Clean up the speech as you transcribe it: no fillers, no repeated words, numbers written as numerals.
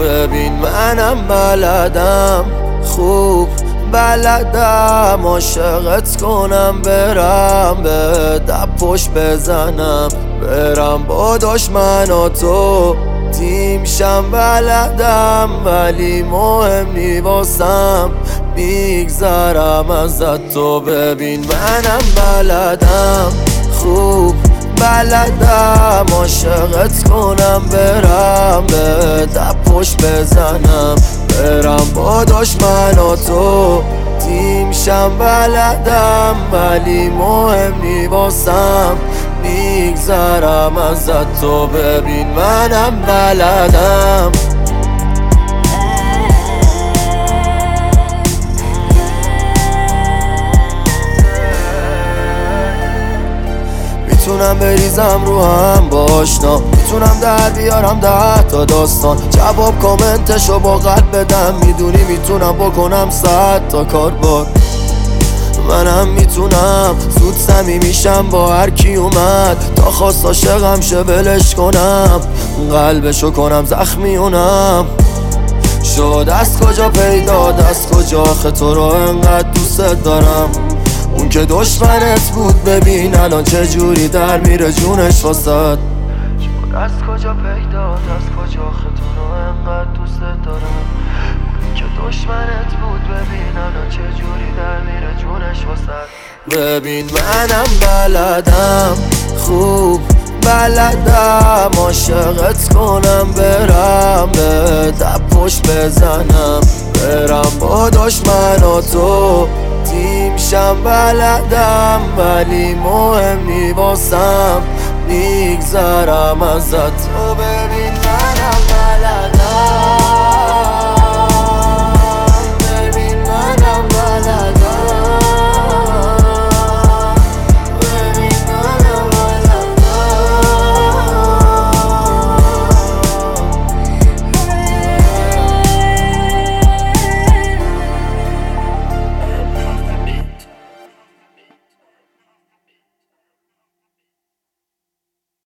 ببین منم بلدم، خوب بلدم عاشقت کنم، برم به پشت بزنم، برم با دشمن و تو تیم شم. بلدم ولی مهم نی واسم، میگذرم ازت. تو ببین منم بلدم، خوب بلدم عاشقت کنم، برم به پشت بزنم، برم با دشمن و تو تیم شم. بلدم ولی مهم نی واسم، میگذرم ازت. تو ببین منم بلدم. میتونم بریزم رو هم با آشنا، میتونم در بیارم 10 تا داستان، جواب کامنتشو با قلب بدم، میدونی میتونم بکنم 100 تا کار بار. منم میتونم زود صمیمیشم با هر کی اومد، تا خواست عاشقم شه ولش کنم، قلبشو کنم زخمیونم. شد از کجا پیدا از کجا آخه تو رو انقدر دوست دارم، اون که دشمنت بود ببین الان چه جوری در میره جونش واسد. شد از کجا پیدا از کجا آخه تو رو انقدر دوست دارم، اون که دشمنت بود ببین الان چه جوری در میره جونش واسد. ببین منم بلدم، خوب بلدم عاشقت کنم، برم به پشت بزنم، برم با دشمن و تو تیم شم. بلدم ولی مهم نی واسم، میگذرم ازت.